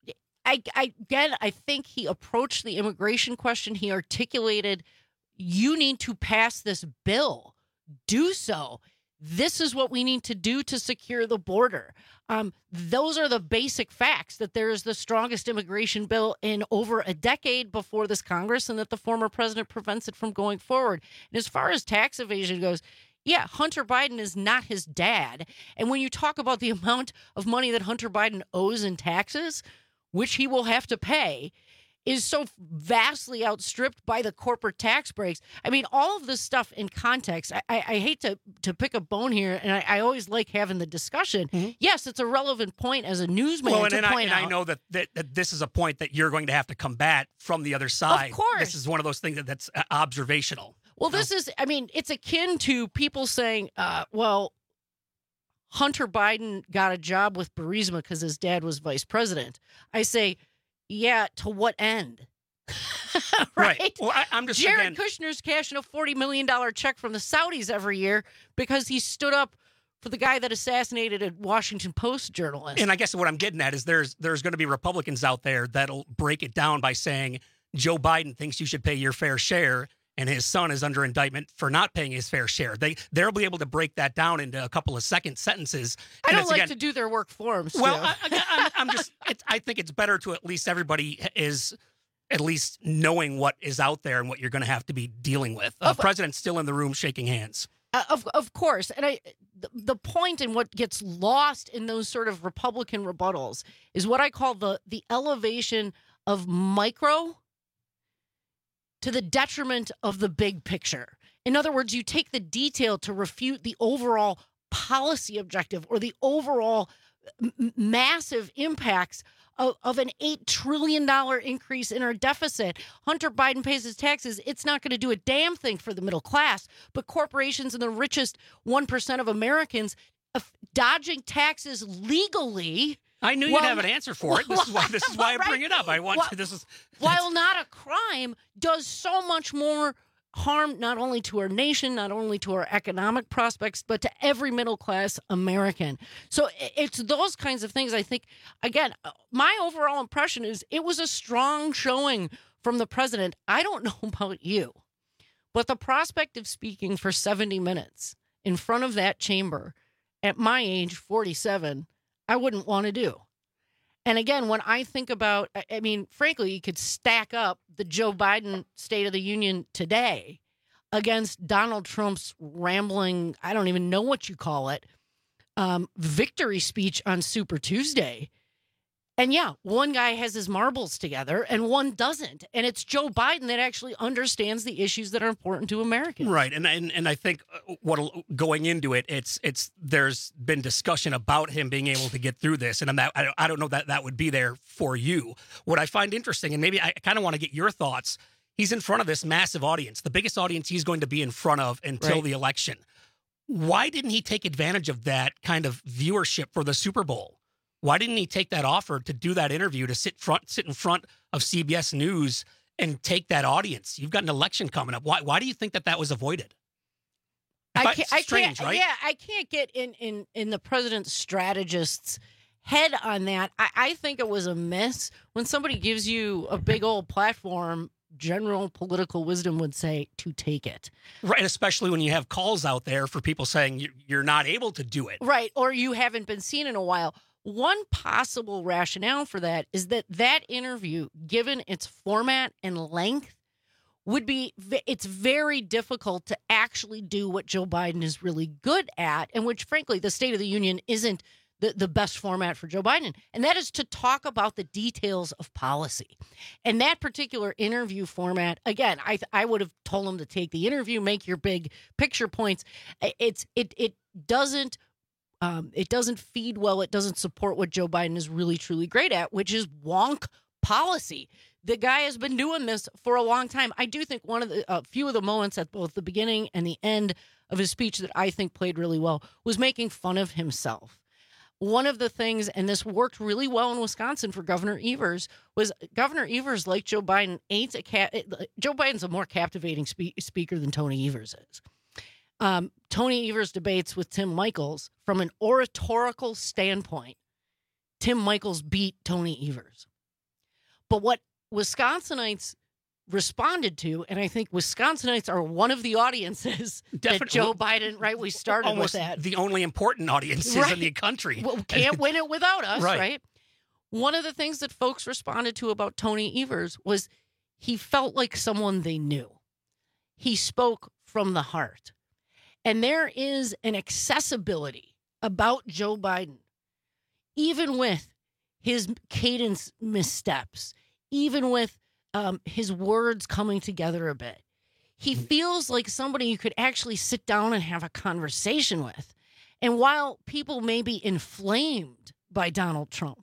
I, I, again, I think he approached the immigration question. He articulated, you need to pass this bill. Do so. This is what we need to do to secure the border. Um, those are the basic facts, that there is the strongest immigration bill in over a decade before this Congress and that the former president prevents it from going forward. And as far as tax evasion goes, yeah, Hunter Biden is not his dad. And when you talk about the amount of money that Hunter Biden owes in taxes, which he will have to pay, is so vastly outstripped by the corporate tax breaks. I mean, all of this stuff in context, I, I, I hate to, to pick a bone here, and I, I always like having the discussion. Mm-hmm. Yes, it's a relevant point as a newsman well, and, to and point I, out. And I know that, that, that this is a point that you're going to have to combat from the other side. Of course. This is one of those things that, that's observational. Well, this is, I mean, it's akin to people saying, uh, well, Hunter Biden got a job with Burisma because his dad was vice president. I say, yeah, to what end? right? right. Well, I, I'm just Jared again, Kushner's cashing a forty million dollars check from the Saudis every year because he stood up for the guy that assassinated a Washington Post journalist. And I guess what I'm getting at is there's there's going to be Republicans out there that'll break it down by saying Joe Biden thinks you should pay your fair share, and his son is under indictment for not paying his fair share. They they'll be able to break that down into a couple of second sentences. I and don't like again, to do their work for them. Well, I, I, I'm just. It, I think it's better to at least everybody is at least knowing what is out there and what you're going to have to be dealing with. The uh, president's still in the room shaking hands. Uh, of of course, and I the, the point and what gets lost in those sort of Republican rebuttals is what I call the the elevation of micro to the detriment of the big picture. In other words, you take the detail to refute the overall policy objective or the overall m- massive impacts of, of an eight trillion dollars increase in our deficit. Hunter Biden pays his taxes. It's not going to do a damn thing for the middle class, but corporations and the richest one percent of Americans uh, dodging taxes legally. I knew well, you'd have an answer for it. This is why. This is why I bring it up. I want well, to. This is while not a crime, does so much more harm not only to our nation, not only to our economic prospects, but to every middle class American. So it's those kinds of things. I think again, my overall impression is it was a strong showing from the president. I don't know about you, but the prospect of speaking for seventy minutes in front of that chamber at my age, forty-seven. I wouldn't want to do. And again, when I think about, I mean, frankly, you could stack up the Joe Biden State of the Union today against Donald Trump's rambling, I don't even know what you call it, um, victory speech on Super Tuesday. And yeah, one guy has his marbles together and one doesn't. And it's Joe Biden that actually understands the issues that are important to Americans. Right. And and, and I think what going into it, it's it's there's been discussion about him being able to get through this. And I'm not, I don't, I don't know that that would be there for you. What I find interesting, and maybe I kind of want to get your thoughts, he's in front of this massive audience, the biggest audience he's going to be in front of until Right. the election. Why didn't he take advantage of that kind of viewership for the Super Bowl? Why didn't he take that offer to do that interview, to sit front, sit in front of C B S News and take that audience? You've got an election coming up. Why, why do you think that that was avoided? I But can't, it's I strange, can't, right? yeah, I can't get in, in, in the president's strategist's head on that. I, I think it was a miss. When somebody gives you a big old platform, general political wisdom would say to take it. Right, especially when you have calls out there for people saying you- you're not able to do it. Right, or you haven't been seen in a while. One possible rationale for that is that that interview, given its format and length, would be, it's very difficult to actually do what Joe Biden is really good at, and which, frankly, the State of the Union isn't the, the best format for Joe Biden, and that is to talk about the details of policy. And that particular interview format, again, I I would have told him to take the interview, make your big picture points. It's it it doesn't um, it doesn't feed well. It doesn't support what Joe Biden is really truly great at, which is wonk policy. The guy has been doing this for a long time. I do think one of the a few of the moments at both the beginning and the end of his speech that I think played really well was making fun of himself. One of the things, and this worked really well in Wisconsin for Governor Evers, was Governor Evers, like Joe Biden, ain't a ca- Joe Biden's a more captivating spe- speaker than Tony Evers is. Um, Tony Evers debates with Tim Michels from an oratorical standpoint. Tim Michels beat Tony Evers. But what Wisconsinites responded to, and I think Wisconsinites are one of the audiences Definitely. that Joe Biden, right, we started Almost with that. the only important audiences Right. in the country. Well, can't win it without us, Right. right. One of the things that folks responded to about Tony Evers was he felt like someone they knew. He spoke from the heart. And there is an accessibility about Joe Biden, even with his cadence missteps, even with um, his words coming together a bit. He feels like somebody you could actually sit down and have a conversation with. And while people may be inflamed by Donald Trump,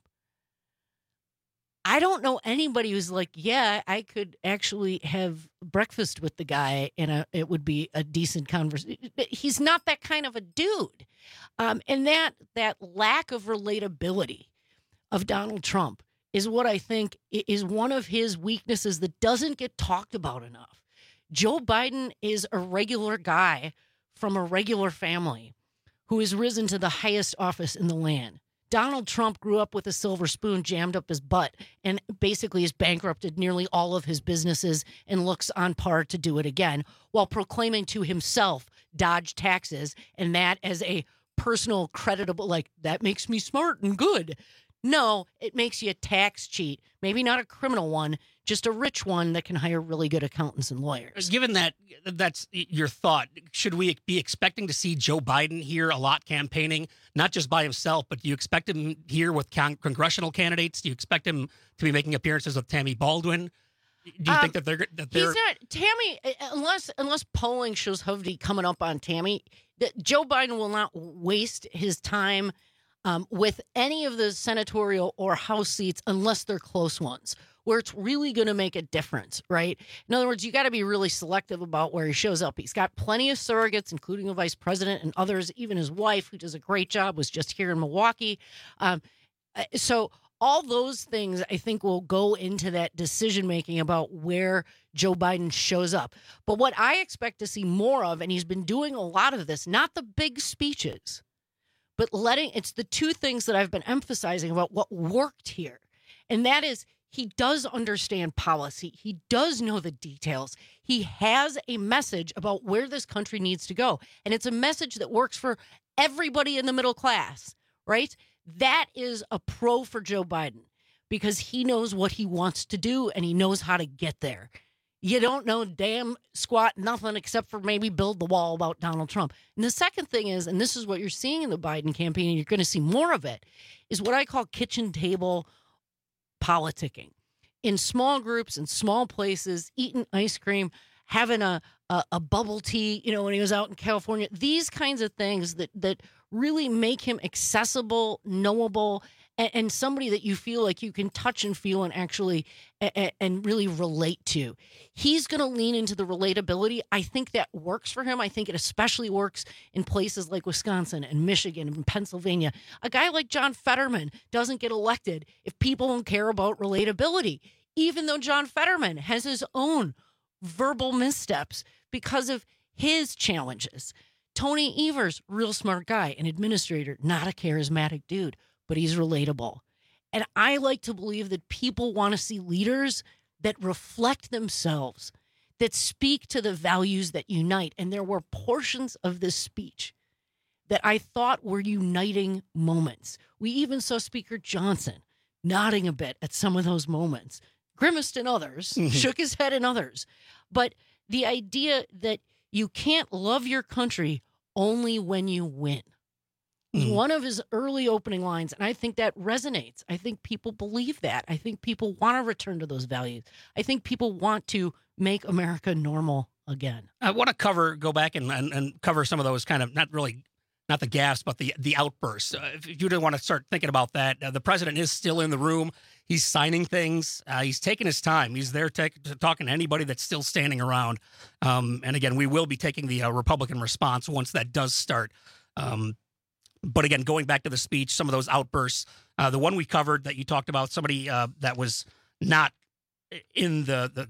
I don't know anybody who's like, yeah, I could actually have breakfast with the guy and a, it would be a decent conversation. He's not that kind of a dude. Um, and that that lack of relatability of Donald Trump is what I think is one of his weaknesses that doesn't get talked about enough. Joe Biden is a regular guy from a regular family who has risen to the highest office in the land. Donald Trump grew up with a silver spoon jammed up his butt and basically has bankrupted nearly all of his businesses and looks on par to do it again while proclaiming to himself dodge taxes and that as a personal creditable, like, that makes me smart and good. No, it makes you a tax cheat. Maybe not a criminal one, just a rich one that can hire really good accountants and lawyers. Given that that's your thought, should we be expecting to see Joe Biden here a lot campaigning, not just by himself, but do you expect him here with con- congressional candidates? Do you expect him to be making appearances with Tammy Baldwin? Do you Um, think that they're that they're He's not Tammy, unless unless polling shows Hovde coming up on Tammy. That Joe Biden will not waste his time um, with any of the senatorial or House seats unless they're close ones, where it's really going to make a difference, right? In other words, you got to be really selective about where he shows up. He's got plenty of surrogates, including a vice president and others. Even his wife, who does a great job, was just here in Milwaukee. Um, so. All those things, I think, will go into that decision-making about where Joe Biden shows up. But what I expect to see more of, and he's been doing a lot of this, not the big speeches, but letting, it's the two things that I've been emphasizing about what worked here. And that is, he does understand policy. He does know the details. He has a message about where this country needs to go. And it's a message that works for everybody in the middle class, right? That is a pro for Joe Biden because he knows what he wants to do and he knows how to get there. You don't know damn squat nothing except for maybe build the wall about Donald Trump. And the second thing is, and this is what you're seeing in the Biden campaign, and you're going to see more of it, is what I call kitchen table politicking in small groups, in small places, eating ice cream, having a, a, a bubble tea, you know, when he was out in California. These kinds of things that, that really make him accessible, knowable, and, and somebody that you feel like you can touch and feel and actually a, and really relate to. He's going to lean into the relatability. I think that works for him. I think it especially works in places like Wisconsin and Michigan and Pennsylvania. A guy like John Fetterman doesn't get elected if people don't care about relatability, even though John Fetterman has his own verbal missteps because of his challenges. Tony Evers, real smart guy, an administrator, not a charismatic dude, but he's relatable. And I like to believe that people want to see leaders that reflect themselves, that speak to the values that unite. And there were portions of this speech that I thought were uniting moments. We even saw Speaker Johnson nodding a bit at some of those moments, grimaced in others, mm-hmm. shook his head in others. But the idea that you can't love your country only when you win was mm-hmm. one of his early opening lines, and I think that resonates. I think people believe that. I think people want to return to those values. I think people want to make America normal again. I want to cover, go back and, and, and cover some of those kind of, not really, not the gaffes, but the, the outbursts. Uh, if you didn't want to start thinking about that, uh, the president is still in the room. He's signing things. Uh, he's taking his time. He's there t- talking to anybody that's still standing around. Um, and again, we will be taking the uh, Republican response once that does start. Um, but again, going back to the speech, some of those outbursts, uh, the one we covered that you talked about, somebody uh, that was not in the, the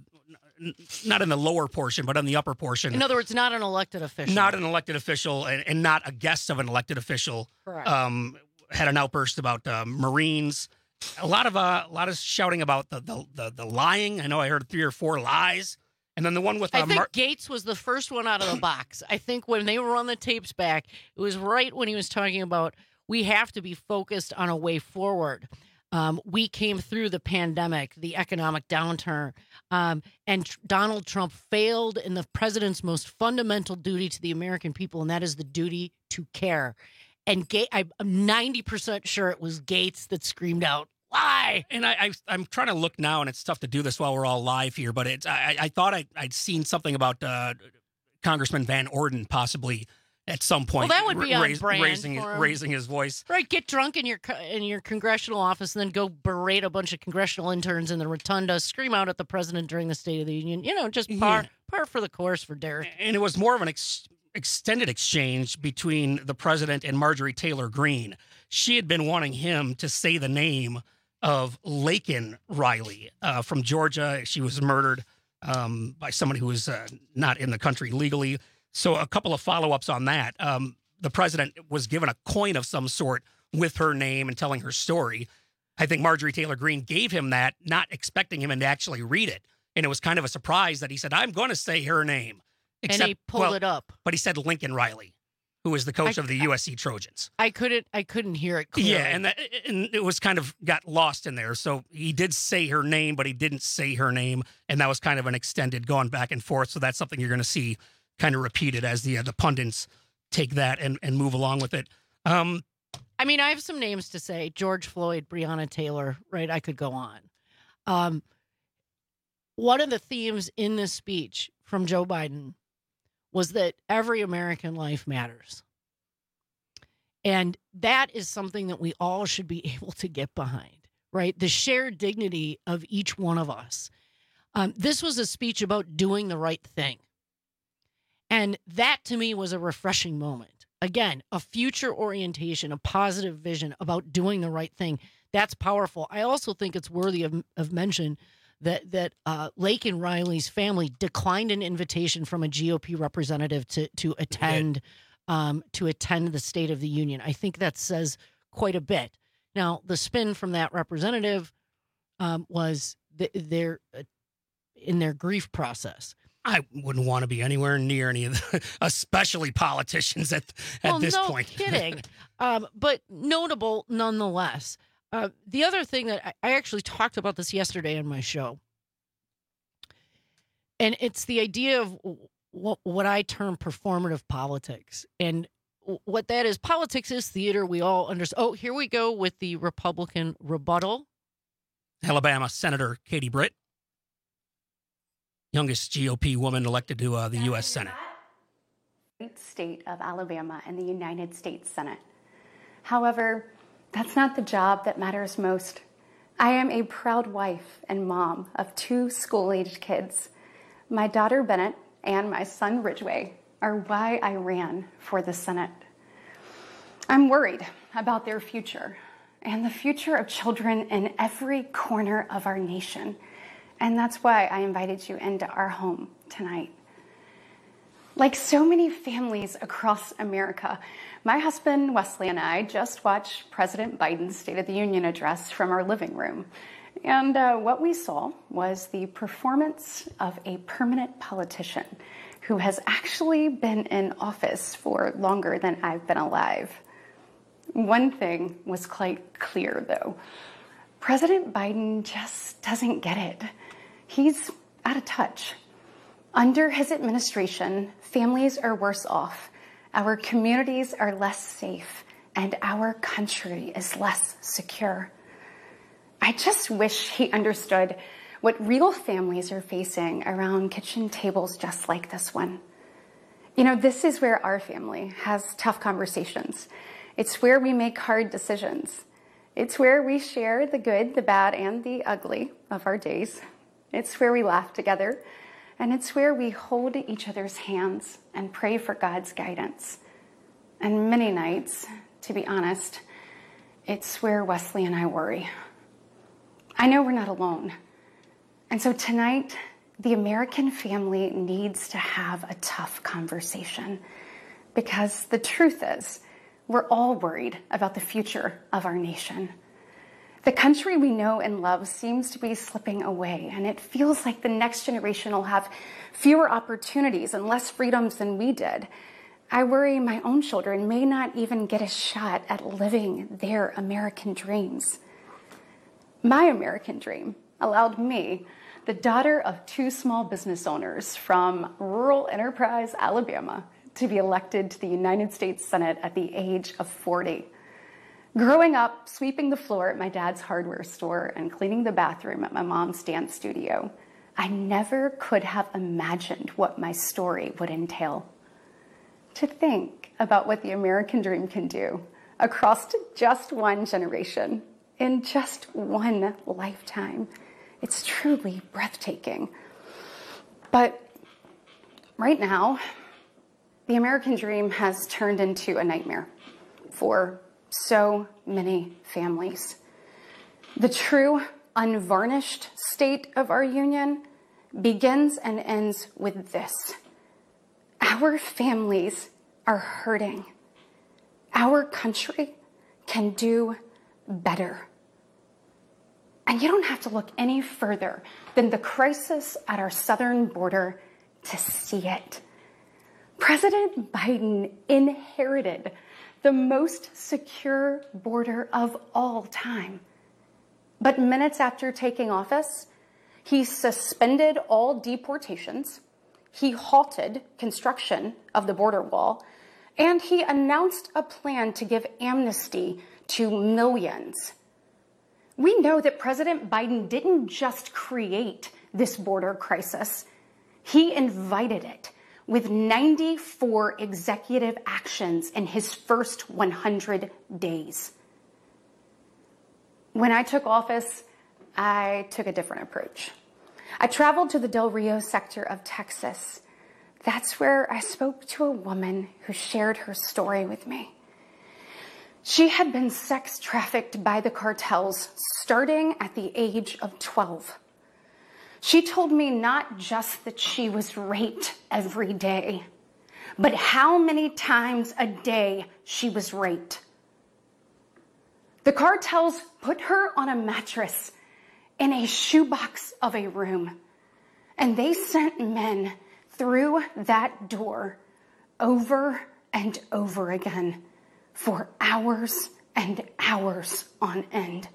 not in the lower portion, but in the upper portion. In other words, not an elected official. Not an elected official and, and not a guest of an elected official. Correct. Um, had an outburst about uh, Marines. A lot of uh, a lot of shouting about the, the the the lying. I know I heard three or four lies, and then the one with uh, I think Mar- Gates was the first one out of the box. I think when they were on the tapes back, it was right when he was talking about we have to be focused on a way forward. Um, we came through the pandemic, the economic downturn, um, and tr- Donald Trump failed in the president's most fundamental duty to the American people, and that is the duty to care. And Ga- I'm ninety percent sure it was Gates that screamed out, lie. And I, I, I'm trying to look now, and it's tough to do this while we're all live here, but it's, I, I thought I, I'd seen something about uh, Congressman Van Orden possibly at some point. Well, that would be on raise, brand raising, for him. raising his voice. Right, get drunk in your co- in your congressional office and then go berate a bunch of congressional interns in the rotunda, scream out at the president during the State of the Union. You know, just par, Yeah. par for the course for Derek. And it was more of an ex- extended exchange between the president and Marjorie Taylor Greene. She had been wanting him to say the name of Laken Riley uh, from Georgia. She was murdered um, by somebody who was uh, not in the country legally. So a couple of follow-ups on that. Um, the president was given a coin of some sort with her name and telling her story. I think Marjorie Taylor Greene gave him that, not expecting him to actually read it. And it was kind of a surprise that he said, I'm going to say her name. Except, and he pulled well, it up. But he said Lincoln Riley, who is the coach I, of the U S C Trojans. I couldn't I couldn't hear it clearly. Yeah, and, that, and it was kind of got lost in there. So he did say her name, but he didn't say her name. And that was kind of an extended going back and forth. So that's something you're going to see kind of repeated as the uh, the pundits take that and, and move along with it. Um, I mean, I have some names to say. George Floyd, Breonna Taylor, right? I could go on. Um, one of the themes in this speech from Joe Biden was that every American life matters. And that is something that we all should be able to get behind, right? The shared dignity of each one of us. Um, this was a speech about doing the right thing. And that, to me, was a refreshing moment. Again, a future orientation, a positive vision about doing the right thing. That's powerful. I also think it's worthy of, of mention that that uh, Laken Riley's family declined an invitation from a G O P representative to to attend um, to attend the State of the Union. I think that says quite a bit. Now, the spin from that representative um, was th- their uh, in their grief process. I wouldn't want to be anywhere near any of the, especially politicians at at well, this no point. kidding. um, but notable nonetheless. Uh, the other thing that I, I actually talked about this yesterday on my show, and it's the idea of what, what I term performative politics. And what that is, politics is theater. We all understand. Oh, here we go with the Republican rebuttal. Alabama Senator Katie Britt, youngest G O P woman elected to uh, the U S Senate. Great state of Alabama and the United States Senate. However, that's not the job that matters most. I am a proud wife and mom of two school-aged kids. My daughter Bennett and my son Ridgway are why I ran for the Senate. I'm worried about their future and the future of children in every corner of our nation. And that's why I invited you into our home tonight. Like so many families across America, my husband Wesley and I just watched President Biden's State of the Union address from our living room. And uh, what we saw was the performance of a permanent politician who has actually been in office for longer than I've been alive. One thing was quite clear, though. President Biden just doesn't get it. He's out of touch. Under his administration, families are worse off, our communities are less safe, and our country is less secure. I just wish he understood what real families are facing around kitchen tables just like this one. You know, this is where our family has tough conversations. It's where we make hard decisions. It's where we share the good, the bad, and the ugly of our days. It's where we laugh together. And it's where we hold each other's hands and pray for God's guidance. And many nights, to be honest, it's where Wesley and I worry. I know we're not alone. And so tonight, the American family needs to have a tough conversation. Because the truth is, we're all worried about the future of our nation. The country we know and love seems to be slipping away, and it feels like the next generation will have fewer opportunities and less freedoms than we did. I worry my own children may not even get a shot at living their American dreams. My American dream allowed me, the daughter of two small business owners from rural Enterprise, Alabama, to be elected to the United States Senate at the age of forty. Growing up, sweeping the floor at my dad's hardware store and cleaning the bathroom at my mom's dance studio, I never could have imagined what my story would entail. To think about what the American dream can do across just one generation, in just one lifetime, it's truly breathtaking. But right now, the American dream has turned into a nightmare for so many families. The true, unvarnished state of our union begins and ends with this. Our families are hurting. Our country can do better. And you don't have to look any further than the crisis at our southern border to see it. President Biden inherited the most secure border of all time. But minutes after taking office, he suspended all deportations, he halted construction of the border wall, and he announced a plan to give amnesty to millions. We know that President Biden didn't just create this border crisis, he invited it with ninety-four executive actions in his first one hundred days. When I took office, I took a different approach. I traveled to the Del Rio sector of Texas. That's where I spoke to a woman who shared her story with me. She had been sex trafficked by the cartels starting at the age of twelve. She told me not just that she was raped every day, but how many times a day she was raped. The cartels put her on a mattress in a shoebox of a room, and they sent men through that door over and over again for hours and hours on end.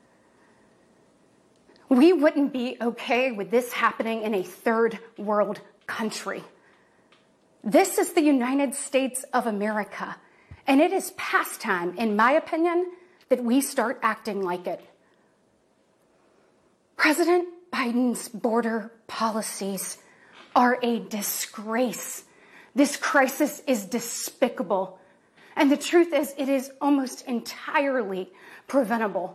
We wouldn't be okay with this happening in a third world country. This is the United States of America, and it is past time, in my opinion, that we start acting like it. President Biden's border policies are a disgrace. This crisis is despicable. And the truth is, it is almost entirely preventable.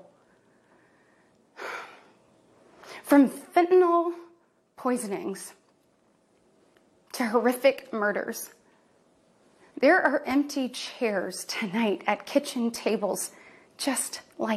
From fentanyl poisonings to horrific murders, there are empty chairs tonight at kitchen tables just like